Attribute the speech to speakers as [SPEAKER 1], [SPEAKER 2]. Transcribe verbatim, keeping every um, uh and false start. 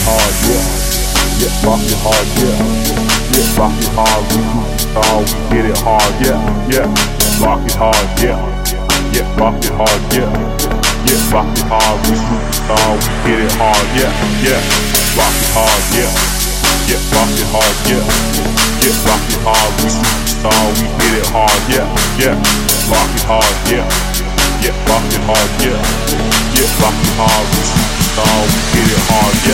[SPEAKER 1] hard, yeah. Yeah, rock it hard, yeah. Yeah, rock it hard, we superstar, we get it hard, yeah, yeah. Rock it hard, yeah. Yeah, rock it hard, yeah. Yeah, rock it hard, we superstar, we get it hard, yeah, yeah. Rock it hard, yeah. Yeah, rock it hard, yeah. Yeah, rock it hard, we superstar, we get it hard, yeah, yeah. Rock it hard, yeah. Yeah, rock it hard, yeah. Yeah, rock it hard, we superstar, we get it hard, yeah.